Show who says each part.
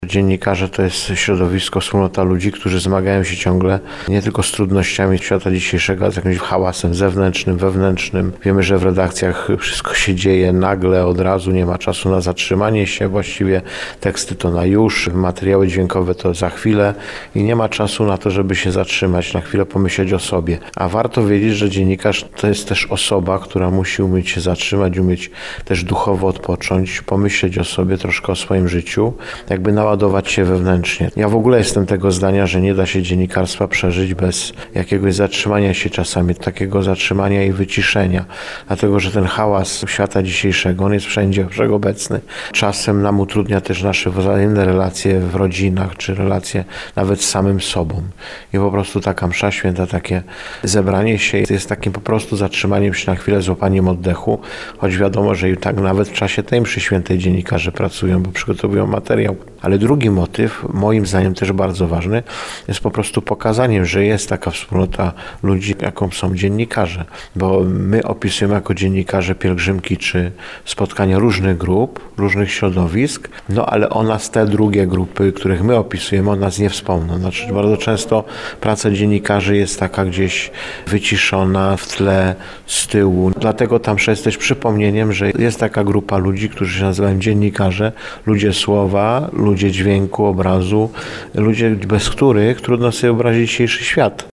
Speaker 1: Dziennikarze to jest środowisko, wspólnota ludzi, którzy zmagają się ciągle nie tylko z trudnościami świata dzisiejszego, ale z jakimś hałasem zewnętrznym, wewnętrznym. Wiemy, że w redakcjach wszystko się dzieje nagle, od razu, nie ma czasu na zatrzymanie się. Właściwie teksty to na już, materiały dźwiękowe to za chwilę i nie ma czasu na to, żeby się zatrzymać, na chwilę pomyśleć o sobie. A warto wiedzieć, że dziennikarz to jest też osoba, która musi umieć się zatrzymać, umieć też duchowo odpocząć, pomyśleć o sobie, troszkę o swoim życiu, jakby naładować się wewnętrznie. Ja w ogóle jestem tego zdania, że nie da się dziennikarstwa przeżyć bez jakiegoś zatrzymania się czasami, takiego zatrzymania i wyciszenia. Dlatego, że ten hałas świata dzisiejszego, on jest wszędzie wszechobecny. Czasem nam utrudnia też nasze wzajemne relacje w rodzinach, czy relacje nawet z samym sobą. I po prostu taka msza święta, takie zebranie się jest takim po prostu zatrzymaniem się na chwilę, złapaniem oddechu, choć wiadomo, że i tak nawet w czasie tej mszy świętej dziennikarze pracują, bo przygotowują materiał. Ale drugi motyw, moim zdaniem też bardzo ważny, jest po prostu pokazaniem, że jest taka wspólnota ludzi, jaką są dziennikarze. Bo my opisujemy jako dziennikarze pielgrzymki czy spotkania różnych grup, różnych środowisk, no ale o nas te drugie grupy, których my opisujemy, o nas nie wspomną. Znaczy bardzo często praca dziennikarzy jest taka gdzieś wyciszona w tle, z tyłu. Dlatego ta msza jest też przypomnieniem, że jest taka grupa ludzi, którzy się nazywają dziennikarze, ludzie słowa, ludzie dźwięku, obrazu, ludzie, bez których trudno sobie wyobrazić dzisiejszy świat.